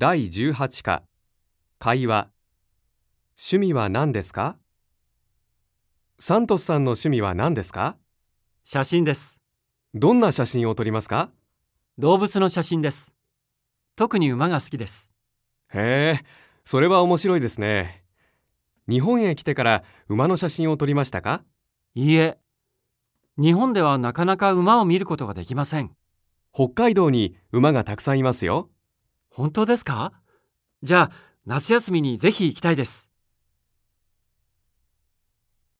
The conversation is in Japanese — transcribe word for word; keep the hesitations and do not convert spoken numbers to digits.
だいじゅうはち課会話。趣味は何ですか？サントスさんの趣味は何ですか？ 写真です。 どんな写真を撮りますか？ 動物の写真です。特に馬が好きです。 へえ、それは面白いですね。日本へ来てから馬の写真を撮りましたか？ いいえ、日本ではなかなか馬を見ることができません。 北海道に馬がたくさんいますよ。 本当ですか？じゃあ、夏休みにぜひ行きたいです。